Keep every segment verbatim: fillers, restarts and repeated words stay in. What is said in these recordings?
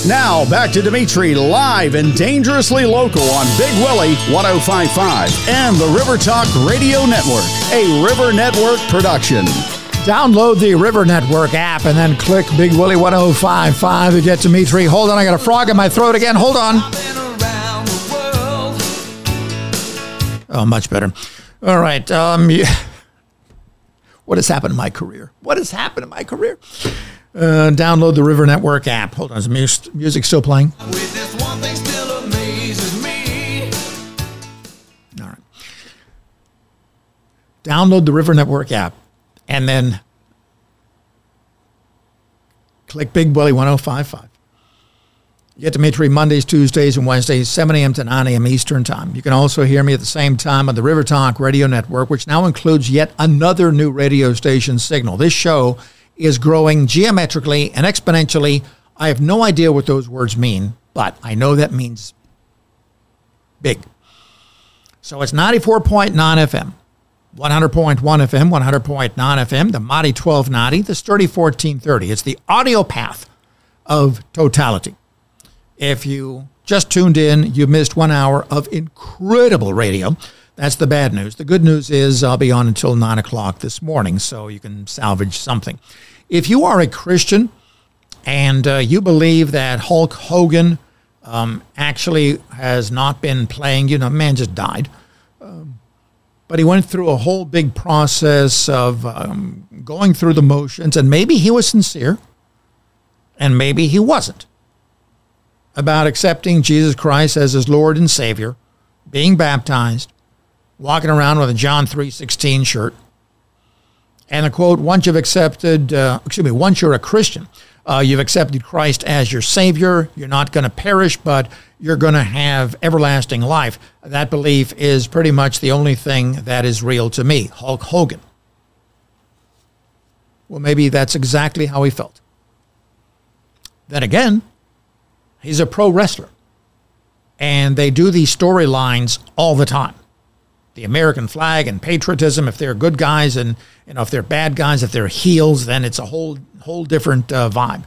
Now, back to Dimitri live and dangerously local on Big Willie one oh five point five and the River Talk Radio Network, a River Network production. Download the River Network app and then click Big Willie one oh five point five to get Dimitri. Hold on, I got a frog in my throat again. Hold on. Oh, much better. All right. Um, what has happened in my career? What has happened in my career? Uh, download the River Network app. Hold on, is the mus- music still playing? With this one thing still amazes me. All right. Download the River Network app and then click Big Willie one oh five point five. You get Dimitri Mondays, Tuesdays, and Wednesdays, seven a.m. to nine a.m. Eastern Time. You can also hear me at the same time on the River Talk Radio Network, which now includes yet another new radio station signal. This show is growing geometrically and exponentially. I have no idea what those words mean, but I know that means big. So it's ninety-four point nine F M, one hundred point one F M, one hundred point nine F M, the Mighty twelve ninety, the Sturdy fourteen thirty. It's the audio path of totality. If you just tuned in, you missed one hour of incredible radio. That's the bad news. The good news is I'll be on until nine o'clock this morning, so you can salvage something. If you are a Christian and uh, you believe that Hulk Hogan um, actually has not been playing, you know, man just died, um, but he went through a whole big process of um, going through the motions, and maybe he was sincere, and maybe he wasn't, about accepting Jesus Christ as his Lord and Savior, being baptized, walking around with a John three sixteen shirt, and the quote, once you've accepted, uh, excuse me, once you're a Christian, uh, you've accepted Christ as your Savior, you're not going to perish, but you're going to have everlasting life. That belief is pretty much the only thing that is real to me, Hulk Hogan. Well, maybe that's exactly how he felt. Then again, he's a pro wrestler, and they do these storylines all the time. The American flag and patriotism, if they're good guys, and you know if they're bad guys, if they're heels, then it's a whole whole different uh, vibe.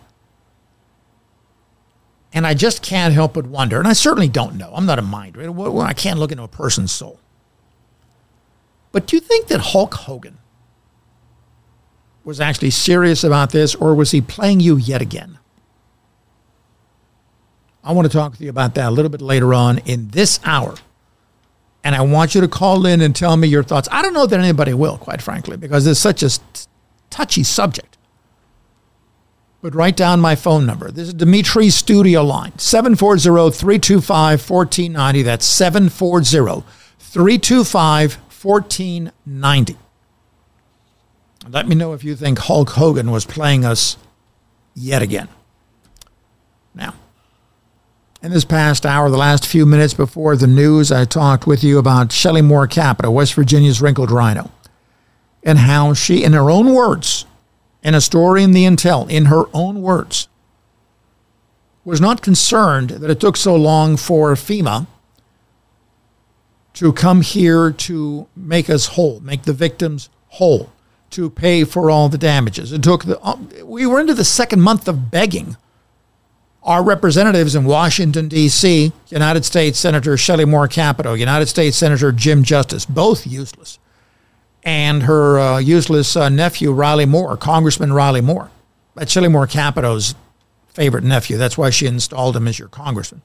And I just can't help but wonder, and I certainly don't know. I'm not a mind reader. I can't look into a person's soul. But do you think that Hulk Hogan was actually serious about this, or was he playing you yet again? I want to talk with you about that a little bit later on in this hour. And I want you to call in and tell me your thoughts. I don't know that anybody will, quite frankly, because it's such a touchy subject. But write down my phone number. This is Dimitri's studio line, seven four zero, three two five, one four nine zero. That's seven four zero, three two five, one four nine zero. Let me know if you think Hulk Hogan was playing us yet again. Now, in this past hour, the last few minutes before the news, I talked with you about Shelley Moore Capito, West Virginia's wrinkled rhino, and how she, in her own words, in a story in the Intel, in her own words, was not concerned that it took so long for FEMA to come here to make us whole, make the victims whole, to pay for all the damages. It took the, we were into the second month of begging our representatives in Washington, D C, United States Senator Shelley Moore Capito, United States Senator Jim Justice, both useless, and her uh, useless uh, nephew, Riley Moore, Congressman Riley Moore. That's Shelley Moore Capito's favorite nephew. That's why she installed him as your congressman.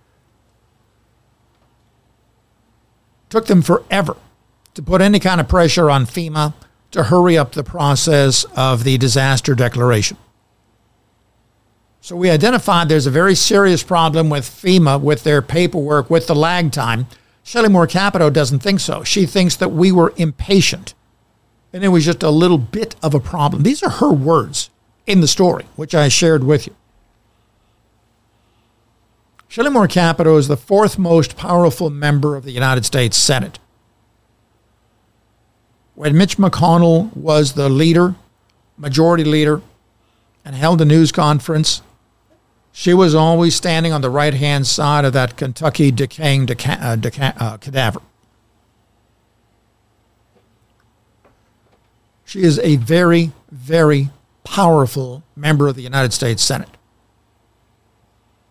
Took them forever to put any kind of pressure on FEMA to hurry up the process of the disaster declaration. So we identified there's a very serious problem with FEMA, with their paperwork, with the lag time. Shelley Moore Capito doesn't think so. She thinks that we were impatient, and it was just a little bit of a problem. These are her words in the story, which I shared with you. Shelley Moore Capito is the fourth most powerful member of the United States Senate. When Mitch McConnell was the leader, majority leader, and held a news conference, she was always standing on the right-hand side of that Kentucky decaying deca- uh, deca- uh, cadaver. She is a very, very powerful member of the United States Senate.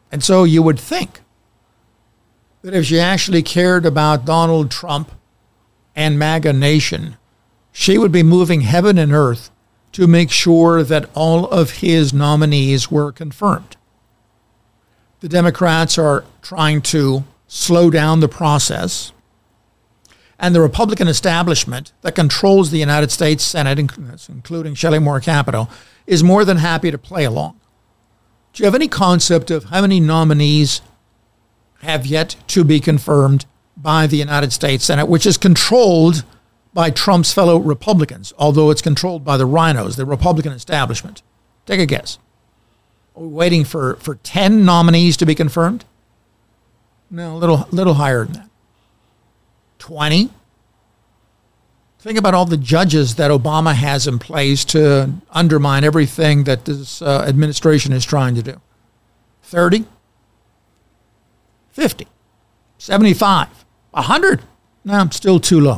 And so you would think that if she actually cared about Donald Trump and MAGA Nation, she would be moving heaven and earth to make sure that all of his nominees were confirmed. The Democrats are trying to slow down the process, and the Republican establishment that controls the United States Senate, including Shelley Moore Capito, is more than happy to play along. Do you have any concept of how many nominees have yet to be confirmed by the United States Senate, which is controlled by Trump's fellow Republicans, although it's controlled by the rhinos, the Republican establishment? Take a guess. Are we waiting for, for ten nominees to be confirmed? No, a little, little higher than that. twenty? Think about all the judges that Obama has in place to undermine everything that this uh, administration is trying to do. thirty? fifty? seventy-five? one hundred? No, still too low.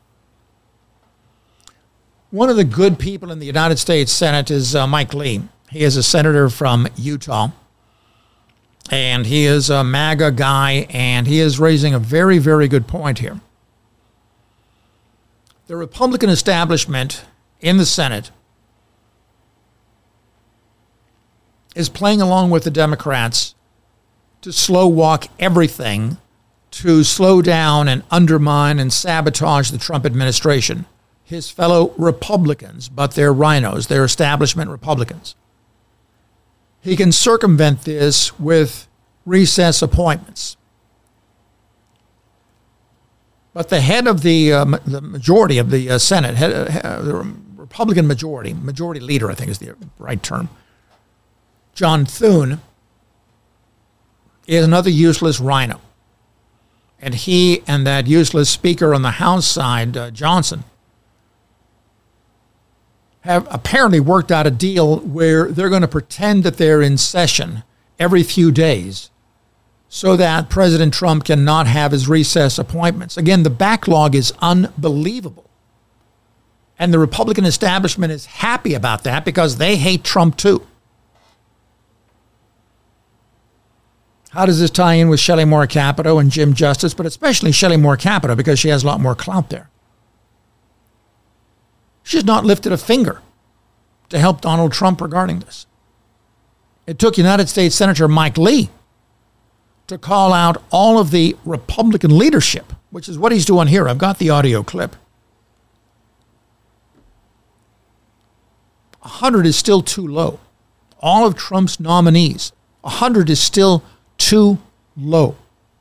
One of the good people in the United States Senate is uh, Mike Lee. He is a senator from Utah, and he is a MAGA guy, and he is raising a very, very good point here. The Republican establishment in the Senate is playing along with the Democrats to slow walk everything, to slow down and undermine and sabotage the Trump administration. His fellow Republicans, but they're rhinos, they're establishment Republicans. He can circumvent this with recess appointments. But the head of the uh, the majority of the uh, Senate, head, uh, the Republican majority, majority leader, I think is the right term, John Thune, is another useless rhino. And he and that useless speaker on the House side, uh, Johnson, have apparently worked out a deal where they're going to pretend that they're in session every few days so that President Trump cannot have his recess appointments. Again, the backlog is unbelievable. And the Republican establishment is happy about that because they hate Trump too. How does this tie in with Shelley Moore Capito and Jim Justice, but especially Shelley Moore Capito because she has a lot more clout there? She's not lifted a finger to help Donald Trump regarding this. It took United States Senator Mike Lee to call out all of the Republican leadership, which is what he's doing here. I've got the audio clip. one hundred is still too low. All of Trump's nominees, one hundred is still too low.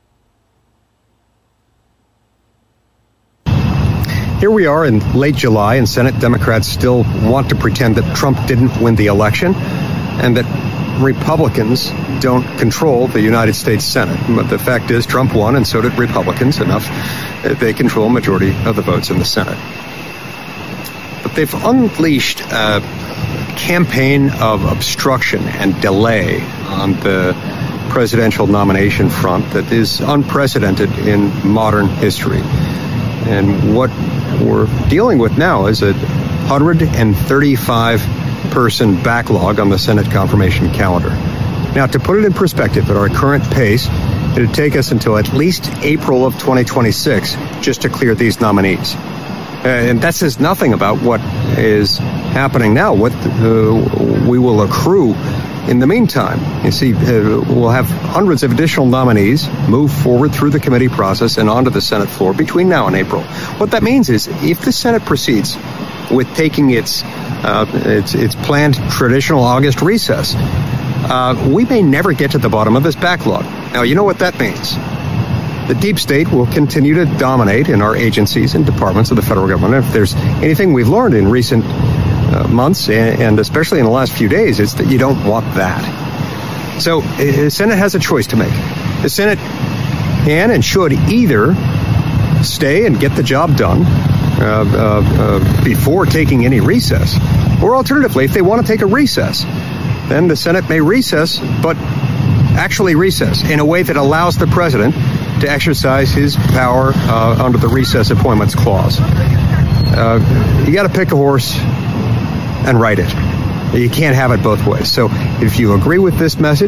Here we are in late July, and Senate Democrats still want to pretend that Trump didn't win the election and that Republicans don't control the United States Senate. But the fact is Trump won, and so did Republicans, enough that they control a majority of the votes in the Senate. But they've unleashed a campaign of obstruction and delay on the presidential nomination front that is unprecedented in modern history. And what we're dealing with now is a one hundred thirty-five person backlog on the Senate confirmation calendar. Now, to put it in perspective, at our current pace, it would take us until at least April of twenty twenty-six just to clear these nominees. And that says nothing about what is happening now, what uh, we will accrue in the meantime. You see, uh, we'll have hundreds of additional nominees move forward through the committee process and onto the Senate floor between now and April. What that means is if the Senate proceeds with taking its uh, its, its planned traditional August recess, uh, we may never get to the bottom of this backlog. Now, you know what that means. The deep state will continue to dominate in our agencies and departments of the federal government. If there's anything we've learned in recent Uh, months, and, and especially in the last few days, it's that you don't want that. So uh, the Senate has a choice to make. The Senate can and should either stay and get the job done uh, uh, uh, before taking any recess, or alternatively, if they want to take a recess, then the Senate may recess, but actually recess in a way that allows the president to exercise his power uh, under the recess appointments clause. Uh, you got to pick a horse and write it. You can't have it both ways. So if you agree with this message,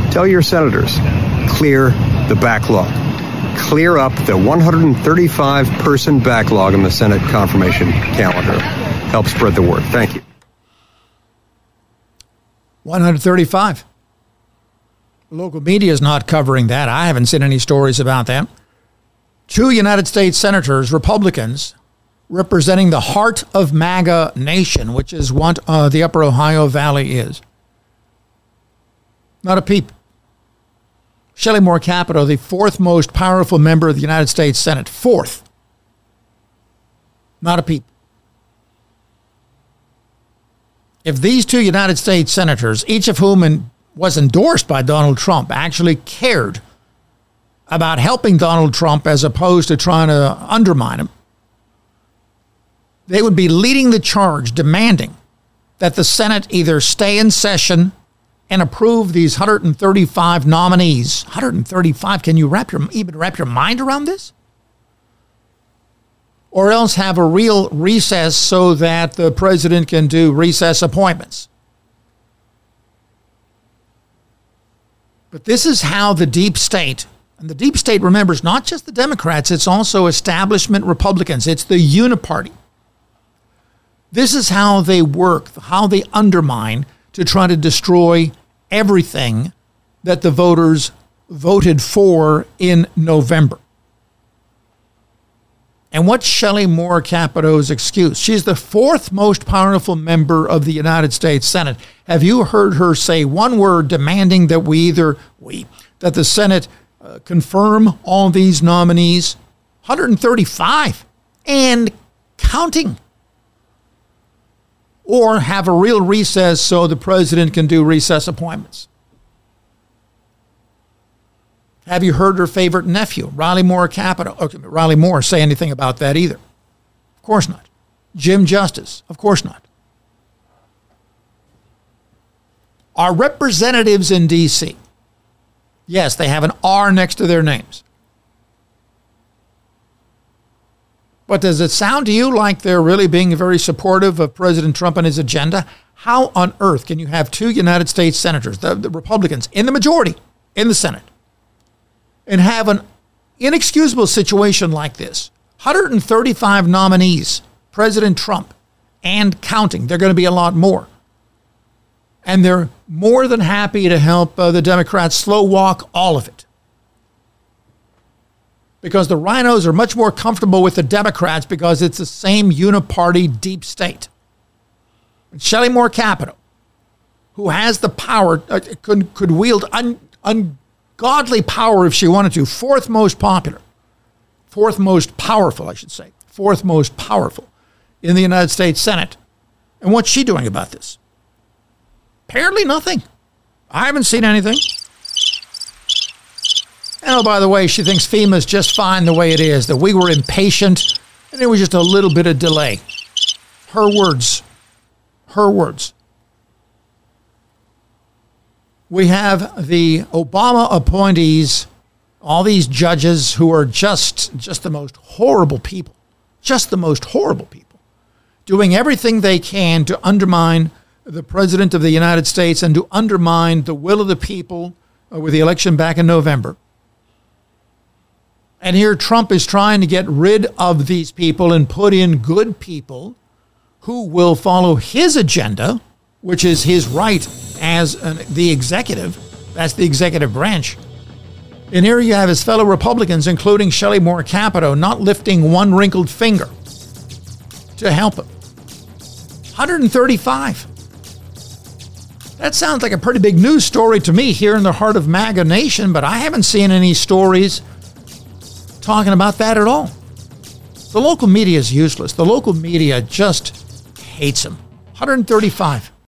Tell your senators, clear the backlog. Clear up the one hundred thirty-five person backlog in the Senate confirmation calendar. Help spread the word. Thank you. one hundred thirty-five. Local media is not covering that. I haven't seen any stories about that. Two United States senators, Republicans, representing the heart of MAGA Nation, which is what uh, the Upper Ohio Valley is. Not a peep. Shelley Moore Capito, the fourth most powerful member of the United States Senate. Fourth. Not a peep. If these two United States senators, each of whom in, was endorsed by Donald Trump, actually cared about helping Donald Trump as opposed to trying to undermine him, they would be leading the charge, demanding that the Senate either stay in session and approve these one hundred thirty-five nominees. one hundred thirty-five, can you wrap your, even wrap your mind around this? Or else have a real recess so that the president can do recess appointments. But this is how the deep state, and the deep state, remember, is not just the Democrats, it's also establishment Republicans. It's the uniparty. This is how they work, how they undermine to try to destroy everything that the voters voted for in November. And what's Shelley Moore Capito's excuse? She's the fourth most powerful member of the United States Senate. Have you heard her say one word demanding that we either, we, that the Senate uh, confirm all these nominees? one hundred thirty-five and counting. Or have a real recess so the president can do recess appointments. Have you heard her favorite nephew, Riley Moore Capito, okay, Riley Moore, say anything about that either? Of course not. Jim Justice? Of course not. Our representatives in D C, yes, they have an R next to their names. But does it sound to you like they're really being very supportive of President Trump and his agenda? How on earth can you have two United States senators, the, the Republicans, in the majority in the Senate, and have an inexcusable situation like this? one hundred thirty-five nominees, President Trump, and counting. They're going to be a lot more. And they're more than happy to help uh, the Democrats slow walk all of it. Because the rhinos are much more comfortable with the Democrats because it's the same uniparty deep state. And Shelley Moore Capito, who has the power, uh, could, could wield un, ungodly power if she wanted to, fourth most popular, fourth most powerful, I should say, fourth most powerful in the United States Senate. And what's she doing about this? Apparently nothing. I haven't seen anything. And oh, by the way, she thinks FEMA's just fine the way it is, that we were impatient and there was just a little bit of delay. Her words. Her words. We have the Obama appointees, all these judges who are just, just the most horrible people, just the most horrible people, doing everything they can to undermine the President of the United States and to undermine the will of the people with the election back in November. And here Trump is trying to get rid of these people and put in good people who will follow his agenda, which is his right as an, the executive. That's the executive branch. And here you have his fellow Republicans, including Shelley Moore Capito, not lifting one wrinkled finger to help him. one hundred thirty-five. That sounds like a pretty big news story to me here in the heart of MAGA Nation, but I haven't seen any stories talking about that at all. The local media is useless. The local media just hates him. one hundred thirty-five.